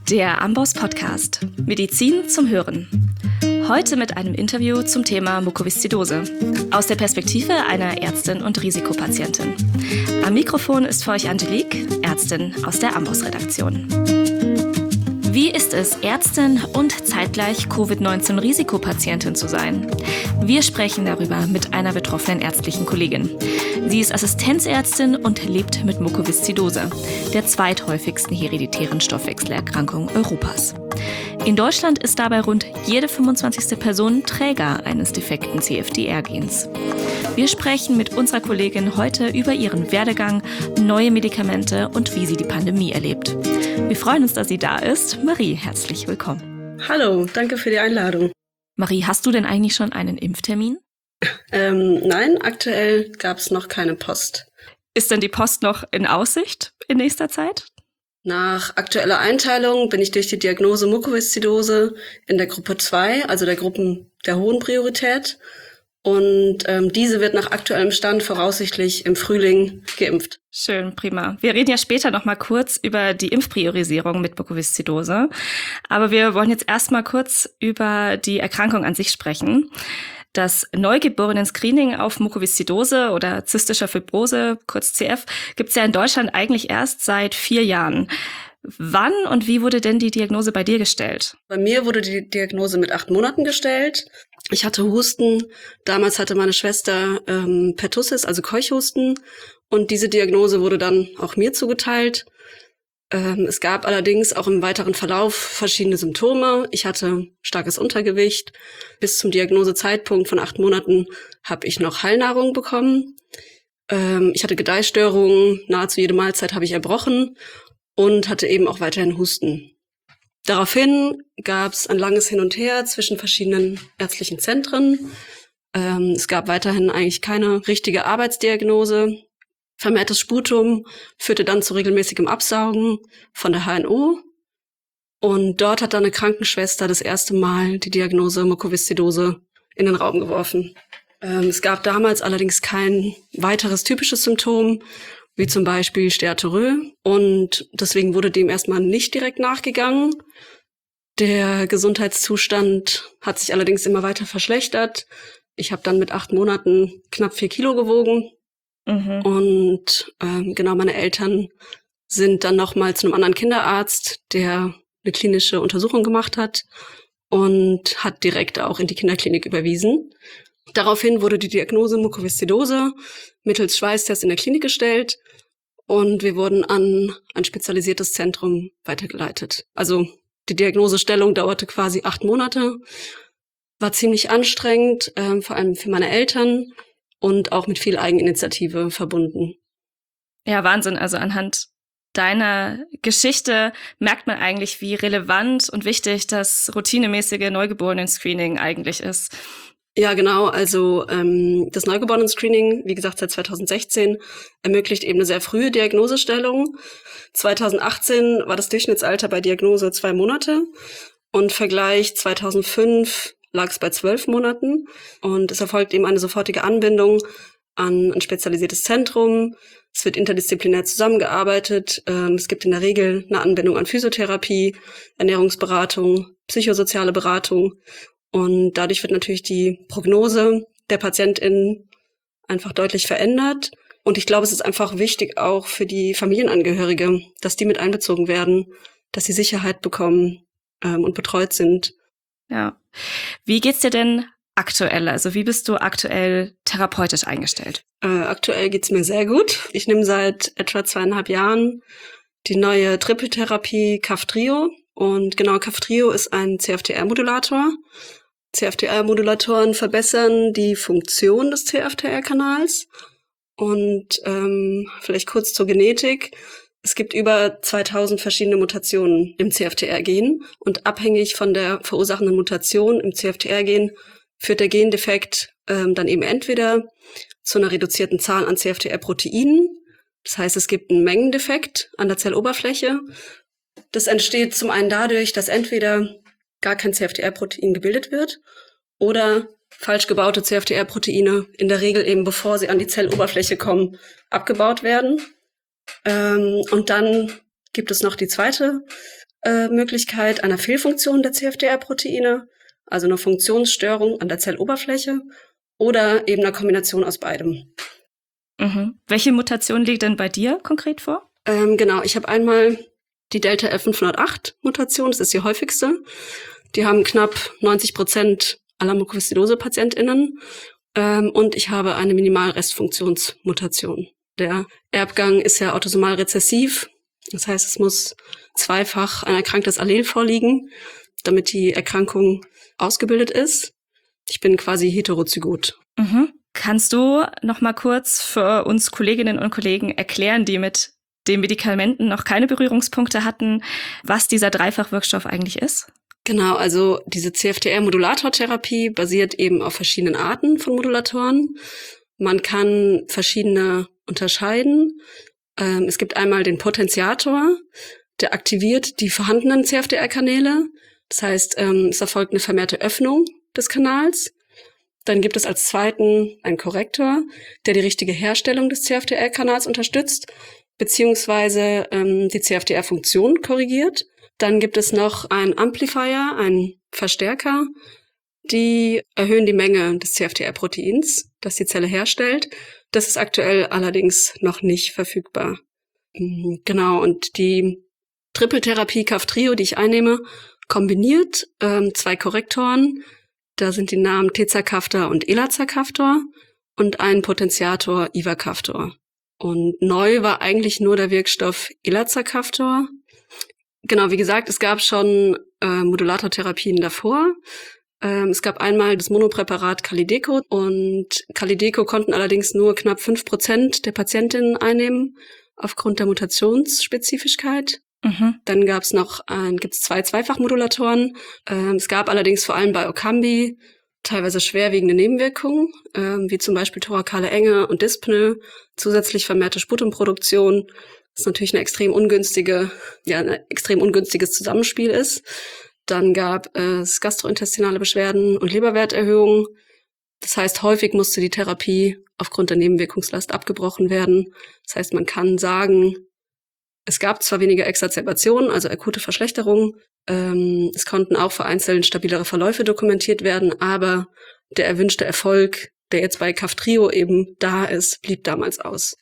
Der Amboss Podcast. Medizin zum Hören. Heute mit einem Interview zum Thema Mukoviszidose. Aus der Perspektive einer Ärztin und Risikopatientin. Am Mikrofon ist für euch Angelique, Ärztin aus der Amboss-Redaktion. Wie ist es, Ärztin und zeitgleich Covid-19-Risikopatientin zu sein? Wir sprechen darüber mit einer betroffenen ärztlichen Kollegin. Sie ist Assistenzärztin und lebt mit Mukoviszidose, der zweithäufigsten hereditären Stoffwechselerkrankung Europas. In Deutschland ist dabei rund jede 25. Person Träger eines defekten CFTR-Gens. Wir sprechen mit unserer Kollegin heute über ihren Werdegang, neue Medikamente und wie sie die Pandemie erlebt. Wir freuen uns, dass sie da ist. Marie, herzlich willkommen. Hallo, danke für die Einladung. Marie, hast du denn eigentlich schon einen Impftermin? Nein, aktuell gab es noch keine Post. Ist denn die Post noch in Aussicht in nächster Zeit? Nach aktueller Einteilung bin ich durch die Diagnose Mukoviszidose in der Gruppe 2, also der Gruppen der hohen Priorität. Und diese wird nach aktuellem Stand voraussichtlich im Frühling geimpft. Schön, prima. Wir reden ja später noch mal kurz über die Impfpriorisierung mit Mukoviszidose. Aber wir wollen jetzt erst mal kurz über die Erkrankung an sich sprechen. Das Neugeborenen-Screening auf Mukoviszidose oder zystischer Fibrose, kurz CF, gibt es ja in Deutschland eigentlich erst seit 4 Jahren. Wann und wie wurde denn die Diagnose bei dir gestellt? Bei mir wurde die Diagnose mit 8 Monaten gestellt. Ich hatte Husten. Damals hatte meine Schwester Pertussis, also Keuchhusten. Und diese Diagnose wurde dann auch mir zugeteilt. Es gab allerdings auch im weiteren Verlauf verschiedene Symptome. Ich hatte starkes Untergewicht. Bis zum Diagnosezeitpunkt von 8 Monaten habe ich noch Heilnahrung bekommen. Ich hatte Gedeihstörungen. Nahezu jede Mahlzeit habe ich erbrochen und hatte eben auch weiterhin Husten. Daraufhin gab es ein langes Hin und Her zwischen verschiedenen ärztlichen Zentren. Es gab weiterhin eigentlich keine richtige Arbeitsdiagnose. Vermehrtes Sputum führte dann zu regelmäßigem Absaugen von der HNO. Und dort hat dann eine Krankenschwester das erste Mal die Diagnose Mukoviszidose in den Raum geworfen. Es gab damals allerdings kein weiteres typisches Symptom, wie zum Beispiel Steatorrhoe. Und deswegen wurde dem erstmal nicht direkt nachgegangen. Der Gesundheitszustand hat sich allerdings immer weiter verschlechtert. Ich habe dann mit 8 Monaten knapp 4 Kilo gewogen. Und meine Eltern sind dann nochmal zu einem anderen Kinderarzt, der eine klinische Untersuchung gemacht hat und hat direkt auch in die Kinderklinik überwiesen. Daraufhin wurde die Diagnose Mukoviszidose mittels Schweißtest in der Klinik gestellt und wir wurden an ein spezialisiertes Zentrum weitergeleitet. Also die Diagnosestellung dauerte quasi 8 Monate, war ziemlich anstrengend, vor allem für meine Eltern. Und auch mit viel Eigeninitiative verbunden. Ja, Wahnsinn. Also anhand deiner Geschichte merkt man eigentlich, wie relevant und wichtig das routinemäßige Neugeborenen-Screening eigentlich ist. Ja, genau. Also das Neugeborenen-Screening, wie gesagt, seit 2016 ermöglicht eben eine sehr frühe Diagnosestellung. 2018 war das Durchschnittsalter bei Diagnose 2 Monate und Vergleich 2005 lag es bei 12 Monaten und es erfolgt eben eine sofortige Anbindung an ein spezialisiertes Zentrum. Es wird interdisziplinär zusammengearbeitet. Es gibt in der Regel eine Anbindung an Physiotherapie, Ernährungsberatung, psychosoziale Beratung und dadurch wird natürlich die Prognose der PatientInnen einfach deutlich verändert. Und ich glaube, es ist einfach wichtig auch für die Familienangehörige, dass die mit einbezogen werden, dass sie Sicherheit bekommen und betreut sind. Ja. Wie geht's dir denn aktuell? Also wie bist du aktuell therapeutisch eingestellt? Aktuell geht's mir sehr gut. Ich nehme seit etwa 2,5 Jahren die neue Trippeltherapie Kaftrio. Und genau, Kaftrio ist ein CFTR-Modulator. CFTR-Modulatoren verbessern die Funktion des CFTR-Kanals. Und vielleicht kurz zur Genetik. Es gibt über 2000 verschiedene Mutationen im CFTR-Gen und abhängig von der verursachenden Mutation im CFTR-Gen führt der Gendefekt dann eben entweder zu einer reduzierten Zahl an CFTR-Proteinen. Das heißt, es gibt einen Mengendefekt an der Zelloberfläche. Das entsteht zum einen dadurch, dass entweder gar kein CFTR-Protein gebildet wird oder falsch gebaute CFTR-Proteine in der Regel eben, bevor sie an die Zelloberfläche kommen, abgebaut werden. Und dann gibt es noch die zweite Möglichkeit einer Fehlfunktion der CFTR-Proteine, also eine Funktionsstörung an der Zelloberfläche oder eben eine Kombination aus beidem. Mhm. Welche Mutation liegt denn bei dir konkret vor? Genau, ich habe einmal die Delta F508-Mutation, das ist die häufigste. Die haben knapp 90% aller Mukoviszidose-PatientInnen. Und ich habe eine Minimalrestfunktionsmutation. Der Erbgang ist ja autosomal rezessiv. Das heißt, es muss zweifach ein erkranktes Allel vorliegen, damit die Erkrankung ausgebildet ist. Ich bin quasi heterozygot. Mhm. Kannst du noch mal kurz für uns Kolleginnen und Kollegen erklären, die mit den Medikamenten noch keine Berührungspunkte hatten, was dieser Dreifachwirkstoff eigentlich ist? Genau, also diese CFTR-Modulatortherapie basiert eben auf verschiedenen Arten von Modulatoren. Man kann verschiedene unterscheiden. Es gibt einmal den Potentiator, der aktiviert die vorhandenen CFTR-Kanäle. Das heißt, es erfolgt eine vermehrte Öffnung des Kanals. Dann gibt es als zweiten einen Korrektor, der die richtige Herstellung des CFTR-Kanals unterstützt, beziehungsweise die CFTR-Funktion korrigiert. Dann gibt es noch einen Amplifier, einen Verstärker, die erhöhen die Menge des CFTR-Proteins, das die Zelle herstellt. Das ist aktuell allerdings noch nicht verfügbar. Genau, und die Trippeltherapie Kaftrio, die ich einnehme, kombiniert 2 Korrektoren. Da sind die Namen Tezacaftor und Elazacaftor und ein Potentiator Ivacaftor. Und neu war eigentlich nur der Wirkstoff Elazacaftor. Genau, wie gesagt, es gab schon Modulatortherapien davor. Es gab einmal das Monopräparat Kalydeco und Kalydeco konnten allerdings nur knapp 5% der Patientinnen einnehmen aufgrund der Mutationsspezifischkeit. Mhm. Dann gibt's 2 Zweifachmodulatoren. Es gab allerdings vor allem bei Orkambi teilweise schwerwiegende Nebenwirkungen, wie zum Beispiel thorakale Enge und Dyspnoe, zusätzlich vermehrte Sputumproduktion. Das natürlich ein extrem ungünstiges Zusammenspiel ist. Dann gab es gastrointestinale Beschwerden und Leberwerterhöhungen. Das heißt, häufig musste die Therapie aufgrund der Nebenwirkungslast abgebrochen werden. Das heißt, man kann sagen, es gab zwar weniger Exacerbationen, also akute Verschlechterungen. Es konnten auch vereinzelt stabilere Verläufe dokumentiert werden, aber der erwünschte Erfolg, der jetzt bei Kaftrio eben da ist, blieb damals aus.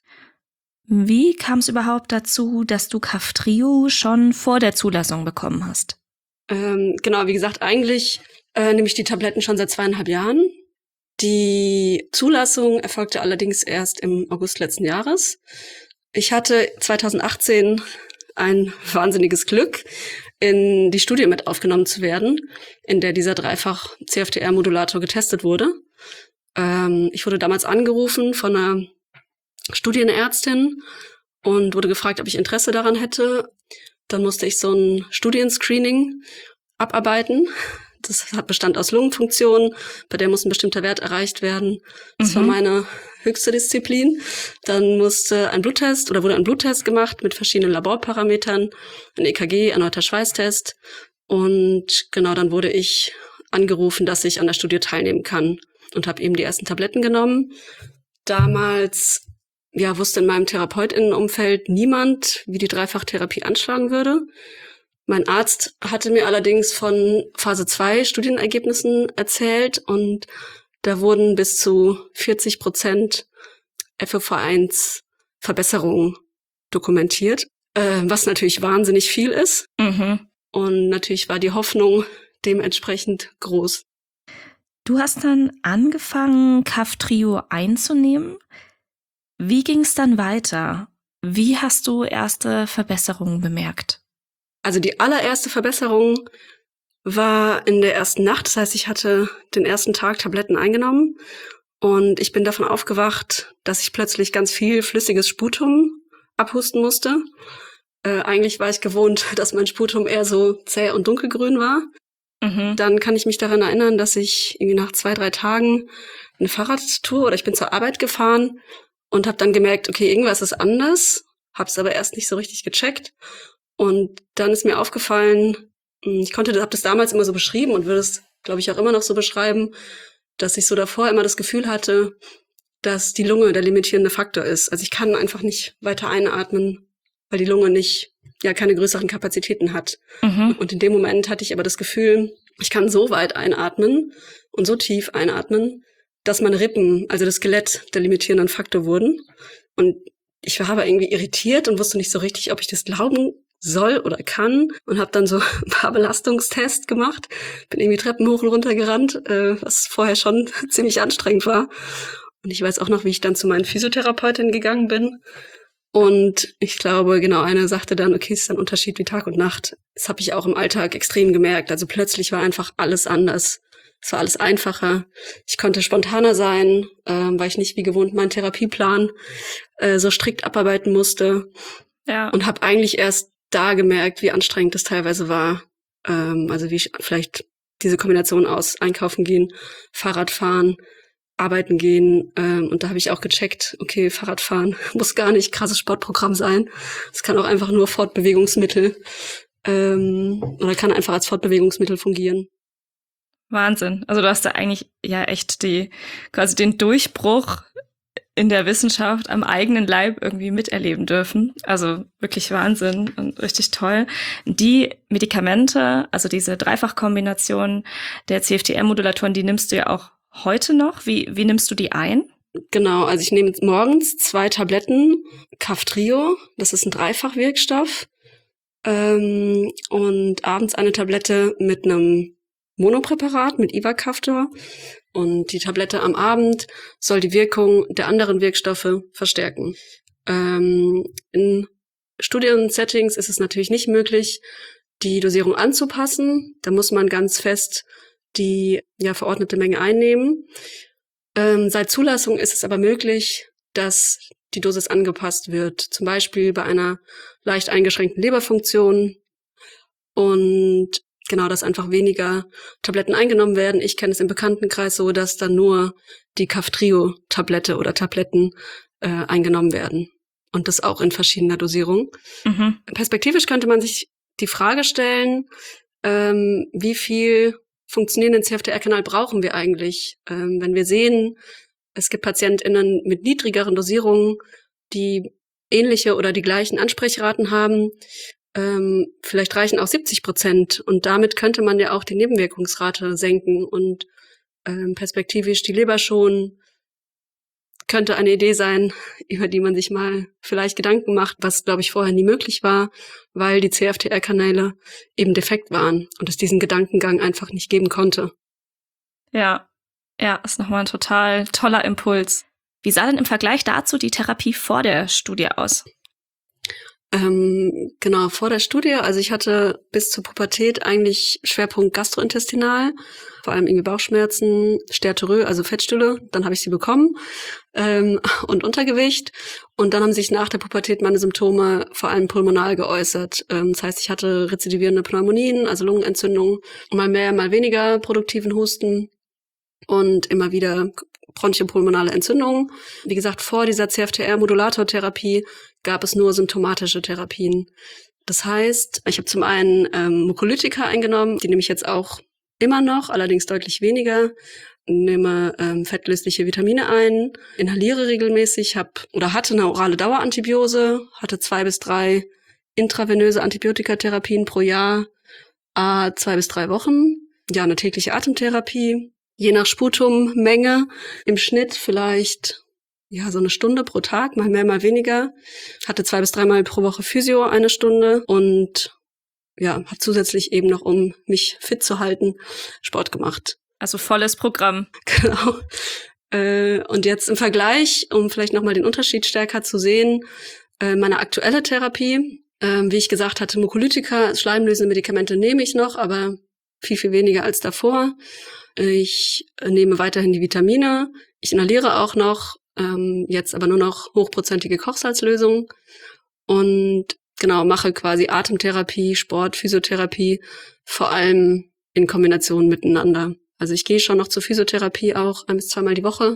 Wie kam es überhaupt dazu, dass du Kaftrio schon vor der Zulassung bekommen hast? Genau, wie gesagt, eigentlich nehme ich die Tabletten schon seit 2,5 Jahren. Die Zulassung erfolgte allerdings erst im August letzten Jahres. Ich hatte 2018 ein wahnsinniges Glück, in die Studie mit aufgenommen zu werden, in der dieser Dreifach-CFTR-Modulator getestet wurde. Ich wurde damals angerufen von einer Studienärztin und wurde gefragt, ob ich Interesse daran hätte. Dann musste ich so ein Studienscreening abarbeiten. Das bestand aus Lungenfunktion, bei der muss ein bestimmter Wert erreicht werden. Das war meine höchste Disziplin. Dann wurde ein Bluttest gemacht mit verschiedenen Laborparametern, ein EKG, erneuter Schweißtest. Und genau, dann wurde ich angerufen, dass ich an der Studie teilnehmen kann und habe eben die ersten Tabletten genommen. Damals wusste in meinem TherapeutInnenumfeld niemand, wie die Dreifachtherapie anschlagen würde. Mein Arzt hatte mir allerdings von Phase 2 Studienergebnissen erzählt und da wurden bis zu 40% FOV1 Verbesserungen dokumentiert, was natürlich wahnsinnig viel ist. Mhm. Und natürlich war die Hoffnung dementsprechend groß. Du hast dann angefangen, Kaftrio einzunehmen. Wie ging es dann weiter? Wie hast du erste Verbesserungen bemerkt? Also die allererste Verbesserung war in der ersten Nacht. Das heißt, ich hatte den ersten Tag Tabletten eingenommen und ich bin davon aufgewacht, dass ich plötzlich ganz viel flüssiges Sputum abhusten musste. Eigentlich war ich gewohnt, dass mein Sputum eher so zäh und dunkelgrün war. Mhm. Dann kann ich mich daran erinnern, dass ich irgendwie nach 2-3 Tagen eine Fahrradtour oder ich bin zur Arbeit gefahren und habe dann gemerkt, okay, irgendwas ist anders, habe es aber erst nicht so richtig gecheckt. Und dann ist mir aufgefallen, habe das damals immer so beschrieben und würde es, glaube ich, auch immer noch so beschreiben, dass ich so davor immer das Gefühl hatte, dass die Lunge der limitierende Faktor ist. Also ich kann einfach nicht weiter einatmen, weil die Lunge nicht ja keine größeren Kapazitäten hat. Und in dem Moment hatte ich aber das Gefühl, ich kann so weit einatmen und so tief einatmen, dass meine Rippen, also das Skelett, der limitierenden Faktor wurden. Und ich war aber irgendwie irritiert und wusste nicht so richtig, ob ich das glauben soll oder kann, und habe dann so ein paar Belastungstests gemacht. Bin irgendwie Treppen hoch und runter gerannt, was vorher schon ziemlich anstrengend war. Und ich weiß auch noch, wie ich dann zu meinen Physiotherapeutinnen gegangen bin. Und ich glaube, genau, eine sagte dann, okay, es ist ein Unterschied wie Tag und Nacht. Das habe ich auch im Alltag extrem gemerkt. Also plötzlich war einfach alles anders. Es war alles einfacher. Ich konnte spontaner sein, weil ich nicht wie gewohnt meinen Therapieplan so strikt abarbeiten musste. Ja. Und habe eigentlich erst da gemerkt, wie anstrengend das teilweise war. Also wie vielleicht diese Kombination aus Einkaufen gehen, Fahrradfahren, arbeiten gehen. Und da habe ich auch gecheckt, okay, Fahrradfahren muss gar nicht krasses Sportprogramm sein. Es kann auch einfach nur Fortbewegungsmittel oder kann einfach als Fortbewegungsmittel fungieren. Wahnsinn. Also du hast da eigentlich ja echt quasi den Durchbruch in der Wissenschaft am eigenen Leib irgendwie miterleben dürfen. Also wirklich Wahnsinn und richtig toll. Die Medikamente, also diese Dreifachkombination der CFTR-Modulatoren, die nimmst du ja auch heute noch. Wie nimmst du die ein? Genau, also ich nehme morgens 2 Tabletten Kaftrio, das ist ein Dreifachwirkstoff, und abends eine Tablette mit einem Monopräparat, mit Ivacaftor. Und die Tablette am Abend soll die Wirkung der anderen Wirkstoffe verstärken. In Studiensettings ist es natürlich nicht möglich, die Dosierung anzupassen. Da muss man ganz fest die verordnete Menge einnehmen. Seit Zulassung ist es aber möglich, dass die Dosis angepasst wird. Zum Beispiel bei einer leicht eingeschränkten Leberfunktion. Und genau, dass einfach weniger Tabletten eingenommen werden. Ich kenne es im Bekanntenkreis so, dass dann nur die Kaftrio-Tablette oder Tabletten eingenommen werden. Und das auch in verschiedener Dosierung. Perspektivisch könnte man sich die Frage stellen, wie viel funktionierenden CFTR-Kanal brauchen wir eigentlich? Wenn wir sehen, es gibt PatientInnen mit niedrigeren Dosierungen, die ähnliche oder die gleichen Ansprechraten haben, vielleicht reichen auch 70%. Und damit könnte man ja auch die Nebenwirkungsrate senken und perspektivisch die Leber schonen. Könnte eine Idee sein, über die man sich mal vielleicht Gedanken macht, was, glaube ich, vorher nie möglich war, weil die CFTR-Kanäle eben defekt waren und es diesen Gedankengang einfach nicht geben konnte. Ja, ist nochmal ein total toller Impuls. Wie sah denn im Vergleich dazu die Therapie vor der Studie aus? Genau, vor der Studie, also ich hatte bis zur Pubertät eigentlich Schwerpunkt gastrointestinal, vor allem irgendwie Bauchschmerzen, Stertorö, also Fettstühle, dann habe ich sie bekommen, und Untergewicht, und dann haben sich nach der Pubertät meine Symptome vor allem pulmonal geäußert. Das heißt, ich hatte rezidivierende Pneumonien, also Lungenentzündungen, mal mehr, mal weniger produktiven Husten und immer wieder bronchopulmonale Entzündungen. Wie gesagt, vor dieser CFTR-Modulatortherapie gab es nur symptomatische Therapien. Das heißt, ich habe zum einen Mukolytika eingenommen, die nehme ich jetzt auch immer noch, allerdings deutlich weniger. Nehme fettlösliche Vitamine ein, inhaliere regelmäßig, hatte eine orale Dauerantibiose, hatte 2 bis 3 intravenöse Antibiotikatherapien pro Jahr, 2 bis 3 Wochen. Ja, eine tägliche Atemtherapie. Je nach Sputummenge im Schnitt vielleicht so eine Stunde pro Tag, mal mehr, mal weniger. Hatte 2 bis 3 Mal pro Woche Physio 1 Stunde und habe zusätzlich eben noch, um mich fit zu halten, Sport gemacht. Also volles Programm. Genau. Und jetzt im Vergleich, um vielleicht nochmal den Unterschied stärker zu sehen, meine aktuelle Therapie, wie ich gesagt hatte, Mukolytika, schleimlösende Medikamente nehme ich noch, aber viel, viel weniger als davor. Ich nehme weiterhin die Vitamine. Ich inhaliere auch noch, jetzt aber nur noch hochprozentige Kochsalzlösung. Und genau, mache quasi Atemtherapie, Sport, Physiotherapie, vor allem in Kombination miteinander. Also ich gehe schon noch zur Physiotherapie auch 1 bis 2 Mal die Woche,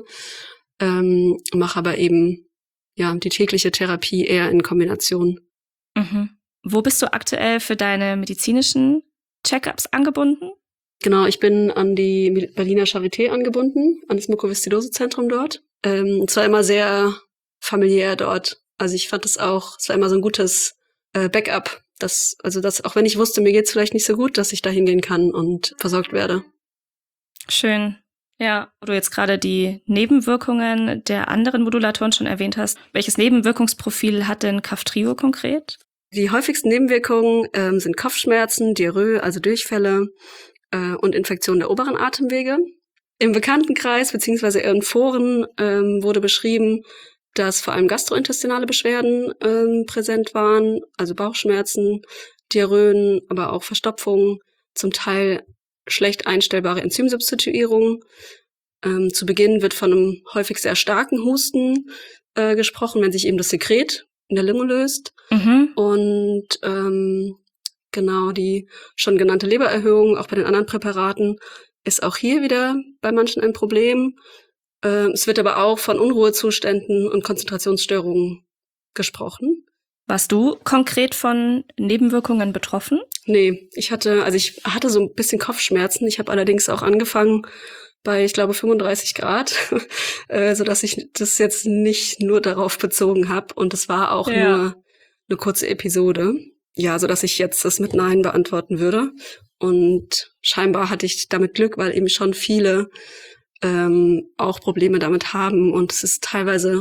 mache aber eben die tägliche Therapie eher in Kombination. Wo bist du aktuell für deine medizinischen Check-ups angebunden? Genau, ich bin an die Berliner Charité angebunden, an das Mukoviszidose-Zentrum dort. Es war immer sehr familiär dort. Also ich fand es war immer so ein gutes Backup. Dass auch wenn ich wusste, mir geht's vielleicht nicht so gut, dass ich da hingehen kann und versorgt werde. Schön. Ja, wo du jetzt gerade die Nebenwirkungen der anderen Modulatoren schon erwähnt hast. Welches Nebenwirkungsprofil hat denn Kaftrio konkret? Die häufigsten Nebenwirkungen sind Kopfschmerzen, Diarrhoe, also Durchfälle und Infektionen der oberen Atemwege. Im Bekanntenkreis bzw. in Foren wurde beschrieben, dass vor allem gastrointestinale Beschwerden präsent waren, also Bauchschmerzen, Diarrhoen, aber auch Verstopfungen, zum Teil schlecht einstellbare Enzymsubstituierung. Zu Beginn wird von einem häufig sehr starken Husten gesprochen, wenn sich eben das Sekret in der Lunge löst. Mhm. Und genau, die schon genannte Lebererhöhung, auch bei den anderen Präparaten, ist auch hier wieder bei manchen ein Problem. Es wird aber auch von Unruhezuständen und Konzentrationsstörungen gesprochen. Warst du konkret von Nebenwirkungen betroffen? Nee, ich hatte so ein bisschen Kopfschmerzen. Ich habe allerdings auch angefangen bei, ich glaube, 35 Grad, sodass ich das jetzt nicht nur darauf bezogen habe. Und es war auch nur eine kurze Episode. Ja, sodass ich jetzt das mit Nein beantworten würde. Und scheinbar hatte ich damit Glück, weil eben schon viele auch Probleme damit haben. Und es ist teilweise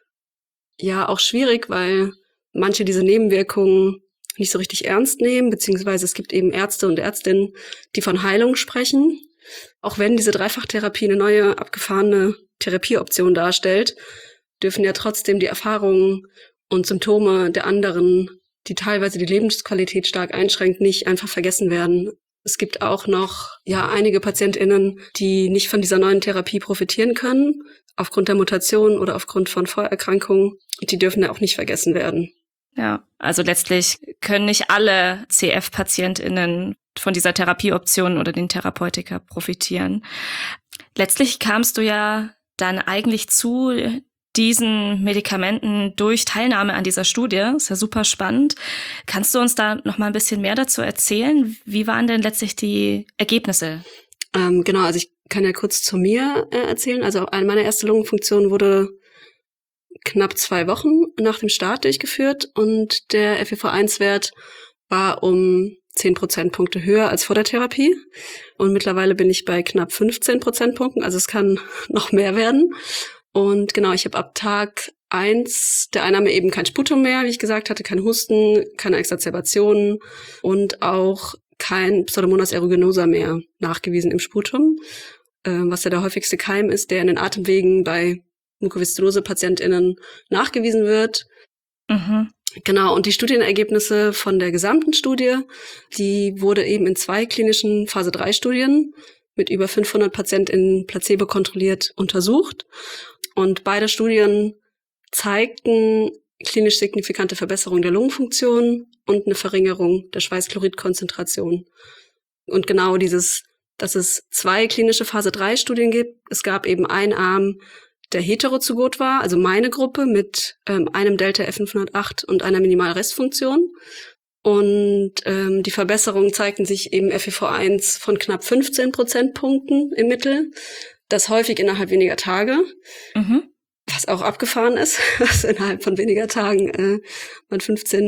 ja auch schwierig, weil manche diese Nebenwirkungen nicht so richtig ernst nehmen, beziehungsweise es gibt eben Ärzte und Ärztinnen, die von Heilung sprechen. Auch wenn diese Dreifachtherapie eine neue, abgefahrene Therapieoption darstellt, dürfen ja trotzdem die Erfahrungen und Symptome der anderen, die teilweise die Lebensqualität stark einschränkt, nicht einfach vergessen werden. Es gibt auch noch einige PatientInnen, die nicht von dieser neuen Therapie profitieren können, aufgrund der Mutation oder aufgrund von Vorerkrankungen. Die dürfen ja auch nicht vergessen werden. Ja, also letztlich können nicht alle CF-PatientInnen von dieser Therapieoption oder den Therapeutika profitieren. Letztlich kamst du ja dann eigentlich zu diesen Medikamenten durch Teilnahme an dieser Studie. Ist ja super spannend. Kannst du uns da noch mal ein bisschen mehr dazu erzählen? Wie waren denn letztlich die Ergebnisse? Genau, also ich kann ja kurz zu mir erzählen. Also meine erste Lungenfunktion wurde knapp 2 Wochen nach dem Start durchgeführt und der FEV1-Wert war um 10 Prozentpunkte höher als vor der Therapie. Und mittlerweile bin ich bei knapp 15 Prozentpunkten, also es kann noch mehr werden. Und genau, ich habe ab Tag 1 der Einnahme eben kein Sputum mehr, wie ich gesagt hatte, kein Husten, keine Exacerbationen und auch kein Pseudomonas aeruginosa mehr nachgewiesen im Sputum, was ja der häufigste Keim ist, der in den Atemwegen bei Mukoviszidose-PatientInnen nachgewiesen wird. Mhm. Genau, und die Studienergebnisse von der gesamten Studie, die wurde eben in 2 klinischen Phase-3-Studien mit über 500 PatientInnen placebo kontrolliert untersucht. Und beide Studien zeigten klinisch signifikante Verbesserung der Lungenfunktion und eine Verringerung der Schweißchloridkonzentration. Und genau dass es 2 klinische Phase-3-Studien gibt. Es gab eben einen Arm, der heterozygot war, also meine Gruppe mit einem Delta F508 und einer Minimalrestfunktion. Und die Verbesserungen zeigten sich eben FEV1 von knapp 15 Prozentpunkten im Mittel, das häufig innerhalb weniger Tage, was auch abgefahren ist, dass innerhalb von weniger Tagen man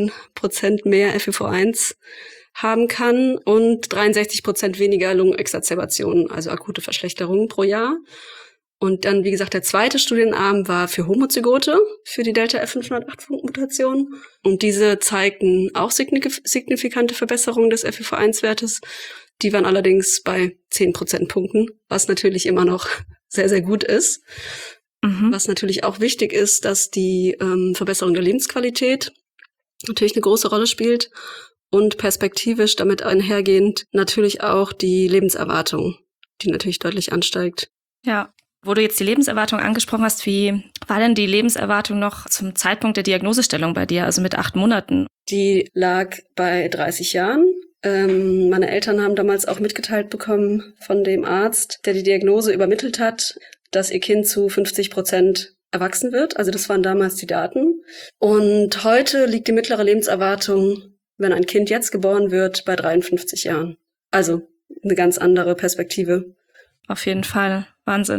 15% mehr FEV1 haben kann und 63% weniger Lungenexazerbationen, also akute Verschlechterungen pro Jahr. Und dann, wie gesagt, der zweite Studienarm war für Homozygote, für die Delta F508-Mutation. Und diese zeigten auch signifikante Verbesserungen des FEV1-Wertes. Die waren allerdings bei 10 Prozentpunkten, was natürlich immer noch sehr, sehr gut ist. Was natürlich auch wichtig ist, dass die Verbesserung der Lebensqualität natürlich eine große Rolle spielt und perspektivisch damit einhergehend natürlich auch die Lebenserwartung, die natürlich deutlich ansteigt. Ja. Wo du jetzt die Lebenserwartung angesprochen hast, wie war denn die Lebenserwartung noch zum Zeitpunkt der Diagnosestellung bei dir, also mit 8 Monaten? Die lag bei 30 Jahren. Meine Eltern haben damals auch mitgeteilt bekommen von dem Arzt, der die Diagnose übermittelt hat, dass ihr Kind zu 50% erwachsen wird. Also das waren damals die Daten. Und heute liegt die mittlere Lebenserwartung, wenn ein Kind jetzt geboren wird, bei 53 Jahren. Also eine ganz andere Perspektive. Auf jeden Fall. Wahnsinn.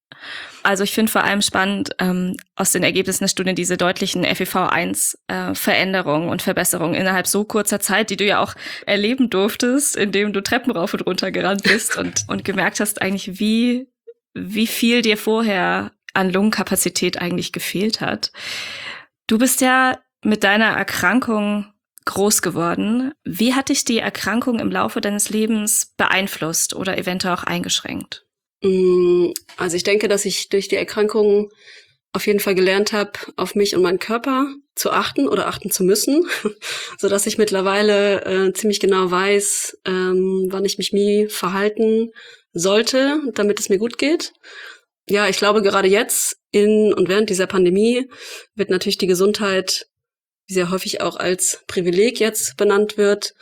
Also ich finde vor allem spannend aus den Ergebnissen der Studie diese deutlichen FEV1-Veränderungen und Verbesserungen innerhalb so kurzer Zeit, die du ja auch erleben durftest, indem du Treppen rauf und runter gerannt bist und gemerkt hast eigentlich, wie viel dir vorher an Lungenkapazität eigentlich gefehlt hat. Du bist ja mit deiner Erkrankung groß geworden. Wie hat dich die Erkrankung im Laufe deines Lebens beeinflusst oder eventuell auch eingeschränkt? Also ich denke, dass ich durch die Erkrankung auf jeden Fall gelernt habe, auf mich und meinen Körper zu achten oder achten zu müssen, so dass ich mittlerweile ziemlich genau weiß, wann ich mich wie verhalten sollte, damit es mir gut geht. Ja, ich glaube, gerade jetzt in und während dieser Pandemie wird natürlich die Gesundheit, wie sehr häufig auch als Privileg jetzt benannt wird,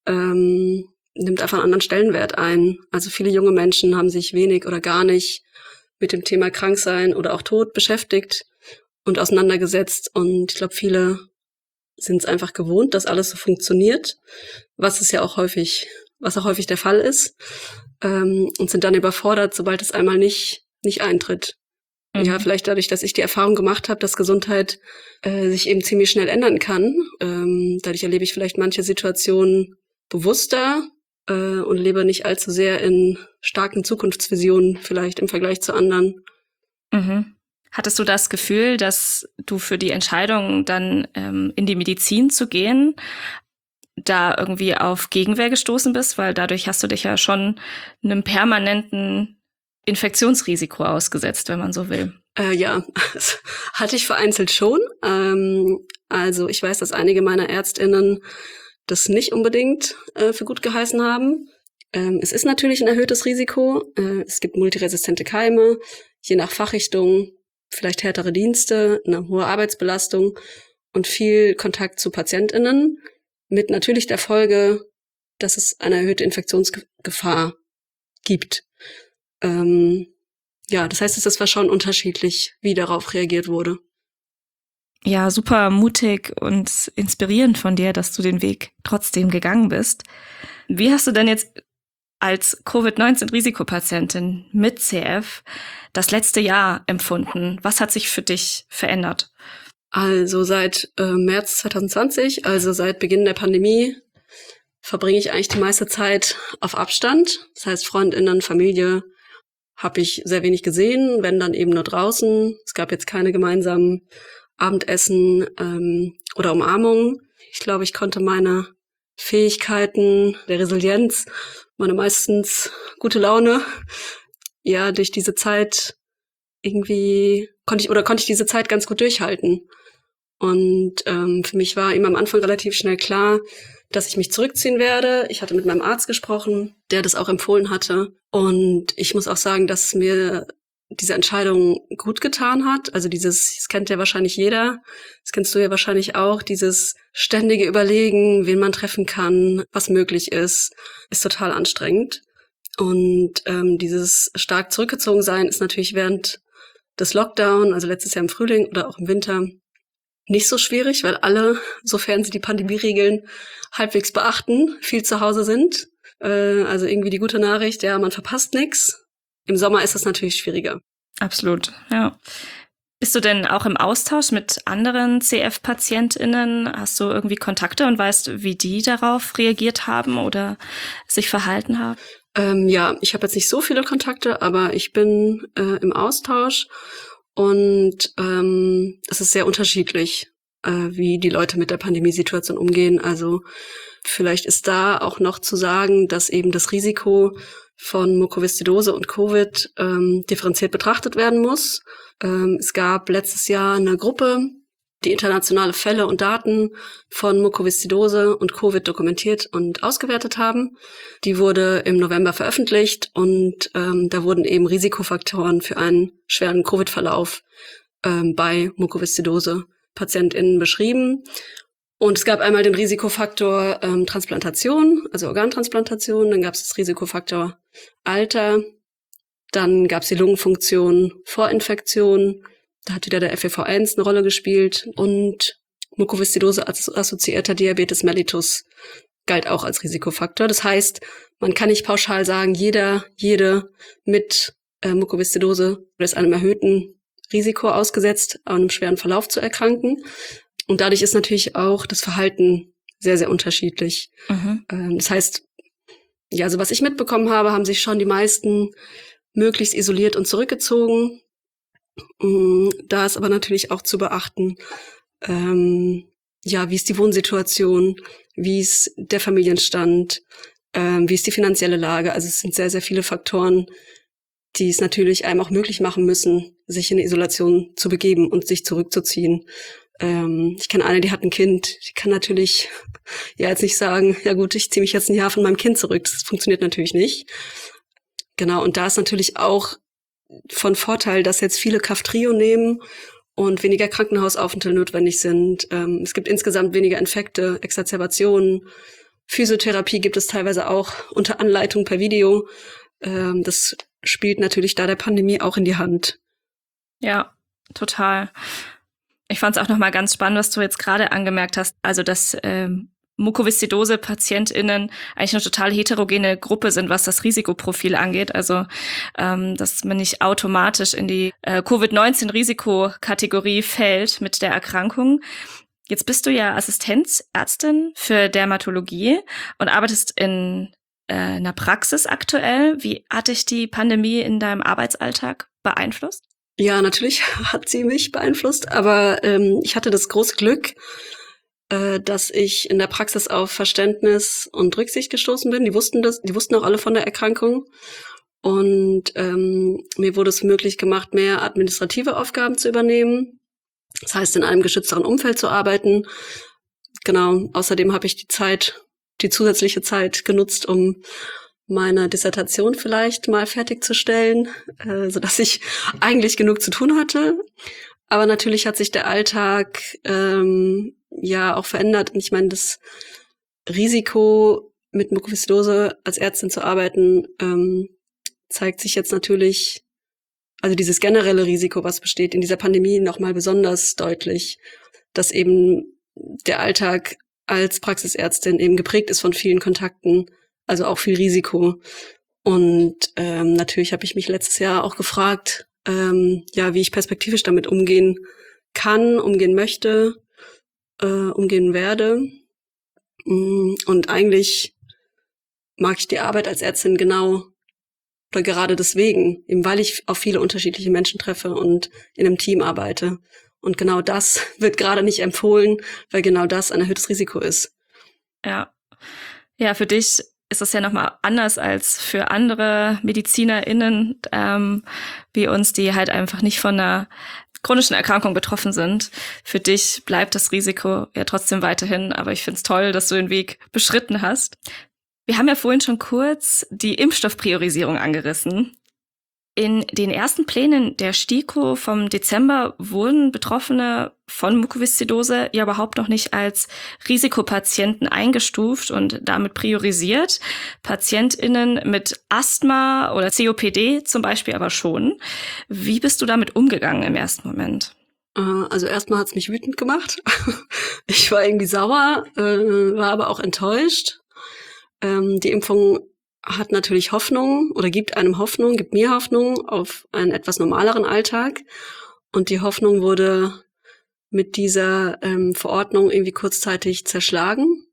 nimmt einfach einen anderen Stellenwert ein. Also viele junge Menschen haben sich wenig oder gar nicht mit dem Thema Kranksein oder auch Tod beschäftigt und auseinandergesetzt. Und ich glaube, viele sind es einfach gewohnt, dass alles so funktioniert, was auch häufig der Fall ist, und sind dann überfordert, sobald es einmal nicht eintritt. Mhm. Ja, vielleicht dadurch, dass ich die Erfahrung gemacht habe, dass Gesundheit sich eben ziemlich schnell ändern kann. Dadurch erlebe ich vielleicht manche Situationen bewusster und lebe nicht allzu sehr in starken Zukunftsvisionen vielleicht im Vergleich zu anderen. Mhm. Hattest du das Gefühl, dass du für die Entscheidung dann in die Medizin zu gehen, da irgendwie auf Gegenwehr gestoßen bist? Weil dadurch hast du dich ja schon einem permanenten Infektionsrisiko ausgesetzt, wenn man so will. Ja, das hatte ich vereinzelt schon. Also ich weiß, dass einige meiner ÄrztInnen das nicht unbedingt für gut geheißen haben. Es ist natürlich ein erhöhtes Risiko. Es gibt multiresistente Keime, je nach Fachrichtung, vielleicht härtere Dienste, eine hohe Arbeitsbelastung und viel Kontakt zu PatientInnen, mit natürlich der Folge, dass es eine erhöhte Infektionsgefahr gibt. Ja, das heißt, es war schon unterschiedlich, wie darauf reagiert wurde. Ja, super mutig und inspirierend von dir, dass du den Weg trotzdem gegangen bist. Wie hast du denn jetzt als Covid-19-Risikopatientin mit CF das letzte Jahr empfunden? Was hat sich für dich verändert? Also seit März 2020, also seit Beginn der Pandemie, verbringe ich eigentlich die meiste Zeit auf Abstand. Das heißt, FreundInnen, Familie habe ich sehr wenig gesehen, wenn dann eben nur draußen. Es gab jetzt keine gemeinsamen Abendessen oder Umarmungen. Ich glaube, ich konnte meine Fähigkeiten der Resilienz, meine meistens gute Laune, ja, durch diese Zeit irgendwie konnte ich diese Zeit ganz gut durchhalten. Und für mich war eben am Anfang relativ schnell klar, dass ich mich zurückziehen werde. Ich hatte mit meinem Arzt gesprochen, der das auch empfohlen hatte. Und ich muss auch sagen, dass mir diese Entscheidung gut getan hat. Also das kennt ja wahrscheinlich jeder, das kennst du ja wahrscheinlich auch, dieses ständige Überlegen, wen man treffen kann, was möglich ist total anstrengend. Und dieses stark zurückgezogen sein ist natürlich während des Lockdown, also letztes Jahr im Frühling oder auch im Winter, nicht so schwierig, weil alle, sofern sie die Pandemieregeln halbwegs beachten, viel zu Hause sind. Also irgendwie die gute Nachricht, ja, man verpasst nichts. Im Sommer ist das natürlich schwieriger. Absolut, ja. Bist du denn auch im Austausch mit anderen CF-PatientInnen? Hast du irgendwie Kontakte und weißt, wie die darauf reagiert haben oder sich verhalten haben? Ja, ich habe jetzt nicht so viele Kontakte, aber ich bin im Austausch und es ist sehr unterschiedlich, wie die Leute mit der Pandemiesituation umgehen. Also vielleicht ist da auch noch zu sagen, dass eben das Risiko von Mukoviszidose und Covid differenziert betrachtet werden muss. Es gab letztes Jahr eine Gruppe, die internationale Fälle und Daten von Mukoviszidose und Covid dokumentiert und ausgewertet haben. Die wurde im November veröffentlicht und da wurden eben Risikofaktoren für einen schweren Covid-Verlauf bei Mukoviszidose-PatientInnen beschrieben. Und es gab einmal den Risikofaktor Transplantation, also Organtransplantation, dann gab es das Risikofaktor Alter, dann gab es die Lungenfunktion Vorinfektion, da hat wieder der FEV1 eine Rolle gespielt und Mukoviszidose-assoziierter Diabetes mellitus galt auch als Risikofaktor. Das heißt, man kann nicht pauschal sagen, jede mit Mukoviszidose oder ist einem erhöhten Risiko ausgesetzt, an einem schweren Verlauf zu erkranken. Und dadurch ist natürlich auch das Verhalten sehr, sehr unterschiedlich. Das heißt, ja, also was ich mitbekommen habe, haben sich schon die meisten möglichst isoliert und zurückgezogen. Da ist aber natürlich auch zu beachten, wie ist die Wohnsituation, wie ist der Familienstand, wie ist die finanzielle Lage. Also es sind sehr, sehr viele Faktoren, die es natürlich einem auch möglich machen müssen, sich in Isolation zu begeben und sich zurückzuziehen. Ich kenne eine, die hat ein Kind, die kann natürlich jetzt nicht sagen, ja gut, ich ziehe mich jetzt ein Jahr von meinem Kind zurück. Das funktioniert natürlich nicht. Genau, und da ist natürlich auch von Vorteil, dass jetzt viele Kaftrio nehmen und weniger Krankenhausaufenthalte notwendig sind. Es gibt insgesamt weniger Infekte, Exacerbationen. Physiotherapie gibt es teilweise auch unter Anleitung per Video. Das spielt natürlich da der Pandemie auch in die Hand. Ja, total. Ich fand es auch nochmal ganz spannend, was du jetzt gerade angemerkt hast. Also, dass Mukoviszidose-PatientInnen eigentlich eine total heterogene Gruppe sind, was das Risikoprofil angeht. Also, dass man nicht automatisch in die Covid-19-Risikokategorie fällt mit der Erkrankung. Jetzt bist du ja Assistenzärztin für Dermatologie und arbeitest in einer Praxis aktuell. Wie hat dich die Pandemie in deinem Arbeitsalltag beeinflusst? Ja, natürlich hat sie mich beeinflusst, aber ich hatte das große Glück, dass ich in der Praxis auf Verständnis und Rücksicht gestoßen bin. Die wussten auch alle von der Erkrankung. Und mir wurde es möglich gemacht, mehr administrative Aufgaben zu übernehmen. Das heißt, in einem geschützteren Umfeld zu arbeiten. Genau, außerdem habe ich die zusätzliche Zeit genutzt, um meine Dissertation vielleicht mal fertigzustellen, sodass ich eigentlich genug zu tun hatte. Aber natürlich hat sich der Alltag auch verändert. Und ich meine, das Risiko, mit Mukoviszidose als Ärztin zu arbeiten, zeigt sich jetzt natürlich, also dieses generelle Risiko, was besteht in dieser Pandemie, nochmal besonders deutlich, dass eben der Alltag als Praxisärztin eben geprägt ist von vielen Kontakten, also auch viel Risiko. Und natürlich habe ich mich letztes Jahr auch gefragt, wie ich perspektivisch damit umgehen kann, umgehen möchte, umgehen werde. Und eigentlich mag ich die Arbeit als Ärztin genau oder gerade deswegen, eben weil ich auf viele unterschiedliche Menschen treffe und in einem Team arbeite. Und genau das wird gerade nicht empfohlen, weil genau das ein erhöhtes Risiko ist. Ja, für dich ist das ja nochmal anders als für andere MedizinerInnen wie uns, die halt einfach nicht von einer chronischen Erkrankung betroffen sind. Für dich bleibt das Risiko ja trotzdem weiterhin, aber ich finde es toll, dass du den Weg beschritten hast. Wir haben ja vorhin schon kurz die Impfstoffpriorisierung angerissen. In den ersten Plänen der STIKO vom Dezember wurden Betroffene von Mukoviszidose ja überhaupt noch nicht als Risikopatienten eingestuft und damit priorisiert. PatientInnen mit Asthma oder COPD zum Beispiel aber schon. Wie bist du damit umgegangen im ersten Moment? Also erstmal hat's mich wütend gemacht. Ich war irgendwie sauer, war aber auch enttäuscht. Die Impfung hat natürlich Hoffnung oder gibt mir Hoffnung auf einen etwas normaleren Alltag. Und die Hoffnung wurde mit dieser Verordnung irgendwie kurzzeitig zerschlagen.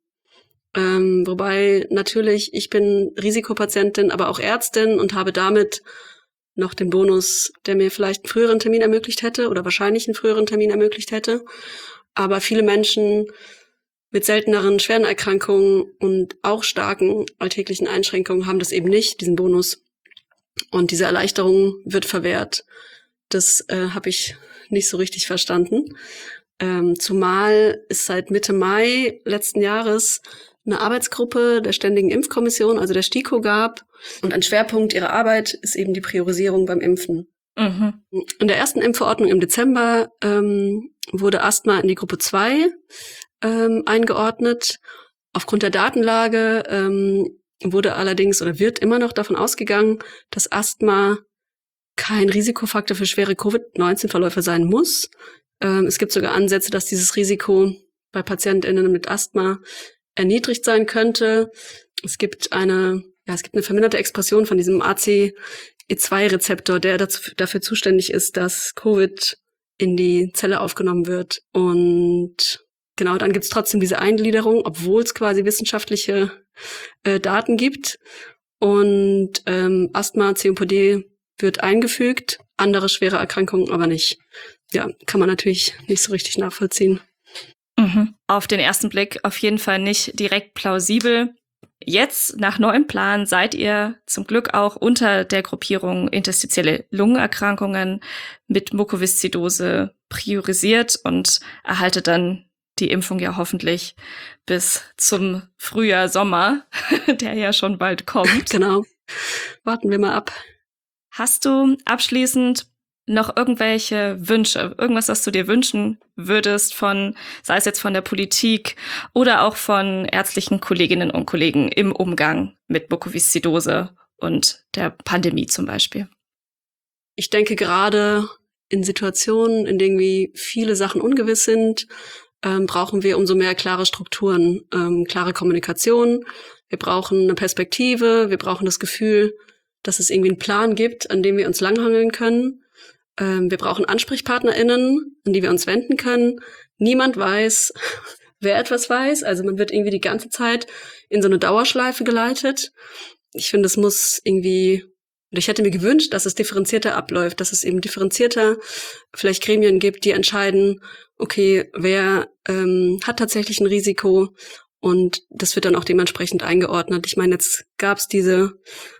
Wobei natürlich, ich bin Risikopatientin, aber auch Ärztin und habe damit noch den Bonus, der mir vielleicht einen früheren Termin ermöglicht hätte oder wahrscheinlich einen früheren Termin ermöglicht hätte. Aber viele Menschen mit selteneren, schweren Erkrankungen und auch starken alltäglichen Einschränkungen haben das eben nicht, diesen Bonus. Und diese Erleichterung wird verwehrt. Das habe ich nicht so richtig verstanden. Zumal es seit Mitte Mai letzten Jahres eine Arbeitsgruppe der Ständigen Impfkommission, also der STIKO, gab. Und ein Schwerpunkt ihrer Arbeit ist eben die Priorisierung beim Impfen. Mhm. In der ersten Impfverordnung im Dezember wurde Asthma in die Gruppe 2 eingeordnet. Aufgrund der Datenlage wurde allerdings oder wird immer noch davon ausgegangen, dass Asthma kein Risikofaktor für schwere Covid-19-Verläufe sein muss. Es gibt sogar Ansätze, dass dieses Risiko bei PatientInnen mit Asthma erniedrigt sein könnte. Es gibt eine verminderte Expression von diesem E2-Rezeptor, der dafür zuständig ist, dass Covid in die Zelle aufgenommen wird. Und genau, dann gibt's trotzdem diese Eingliederung, obwohl es quasi wissenschaftliche Daten gibt. Und Asthma, COPD wird eingefügt, andere schwere Erkrankungen aber nicht. Ja, kann man natürlich nicht so richtig nachvollziehen. Auf den ersten Blick auf jeden Fall nicht direkt plausibel. Jetzt, nach neuem Plan, seid ihr zum Glück auch unter der Gruppierung interstitielle Lungenerkrankungen mit Mukoviszidose priorisiert und erhaltet dann die Impfung ja hoffentlich bis zum Frühjahr, Sommer, der ja schon bald kommt. Genau. Warten wir mal ab. Hast du abschließend noch irgendwelche Wünsche, irgendwas, was du dir wünschen würdest sei es jetzt von der Politik oder auch von ärztlichen Kolleginnen und Kollegen im Umgang mit Mukoviszidose und der Pandemie zum Beispiel? Ich denke, gerade in Situationen, in denen irgendwie viele Sachen ungewiss sind, brauchen wir umso mehr klare Strukturen, klare Kommunikation. Wir brauchen eine Perspektive, wir brauchen das Gefühl, dass es irgendwie einen Plan gibt, an dem wir uns langhangeln können. Wir brauchen AnsprechpartnerInnen, an die wir uns wenden können. Niemand weiß, wer etwas weiß. Also man wird irgendwie die ganze Zeit in so eine Dauerschleife geleitet. Ich finde, es muss irgendwie, oder ich hätte mir gewünscht, dass es differenzierter abläuft, dass es eben differenzierter vielleicht Gremien gibt, die entscheiden, okay, wer hat tatsächlich ein Risiko, und das wird dann auch dementsprechend eingeordnet. Ich meine, jetzt gab es dieses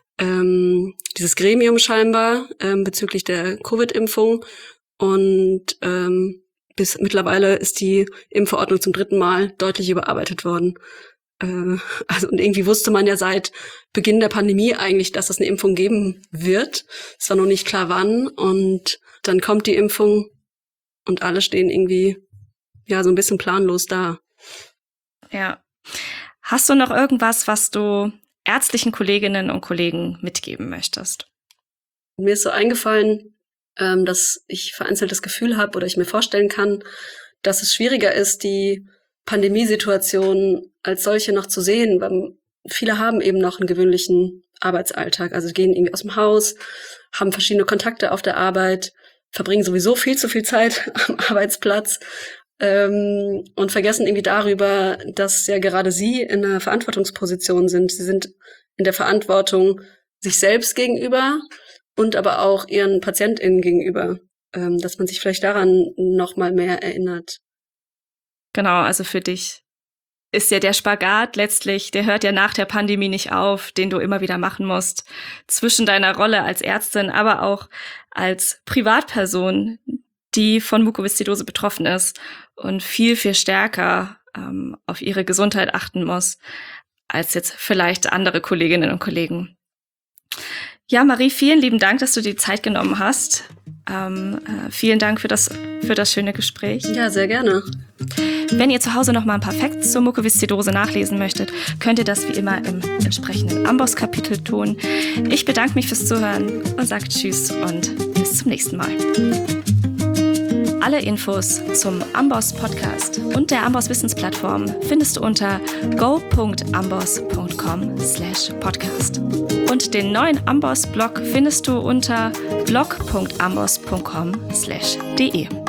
Gremium scheinbar bezüglich der Covid-Impfung, und bis mittlerweile ist die Impfverordnung zum 3. Mal deutlich überarbeitet worden. Also, und irgendwie wusste man ja seit Beginn der Pandemie eigentlich, dass es eine Impfung geben wird. Es war noch nicht klar wann, und dann kommt die Impfung und alle stehen irgendwie ja so ein bisschen planlos da. Ja. Hast du noch irgendwas, was du ärztlichen Kolleginnen und Kollegen mitgeben möchtest? Mir ist so eingefallen, dass ich vereinzelt das Gefühl habe oder ich mir vorstellen kann, dass es schwieriger ist, die Pandemiesituation als solche noch zu sehen, weil viele haben eben noch einen gewöhnlichen Arbeitsalltag, also gehen irgendwie aus dem Haus, haben verschiedene Kontakte auf der Arbeit, verbringen sowieso viel zu viel Zeit am Arbeitsplatz, und vergessen irgendwie darüber, dass ja gerade sie in einer Verantwortungsposition sind. Sie sind in der Verantwortung sich selbst gegenüber und aber auch ihren PatientInnen gegenüber, dass man sich vielleicht daran noch mal mehr erinnert. Genau, also für dich ist ja der Spagat letztlich, der hört ja nach der Pandemie nicht auf, den du immer wieder machen musst, zwischen deiner Rolle als Ärztin, aber auch als Privatperson, die von Mukoviszidose betroffen ist und viel, viel stärker auf ihre Gesundheit achten muss, als jetzt vielleicht andere Kolleginnen und Kollegen. Ja, Marie, vielen lieben Dank, dass du dir die Zeit genommen hast. Vielen Dank für das schöne Gespräch. Ja, sehr gerne. Wenn ihr zu Hause noch mal ein paar Facts zur Mukoviszidose nachlesen möchtet, könnt ihr das wie immer im entsprechenden Amboss-Kapitel tun. Ich bedanke mich fürs Zuhören und sage Tschüss und bis zum nächsten Mal. Alle Infos zum Amboss Podcast und der Amboss Wissensplattform findest du unter go.amboss.com/podcast. Und den neuen Amboss Blog findest du unter blog.amboss.com/de.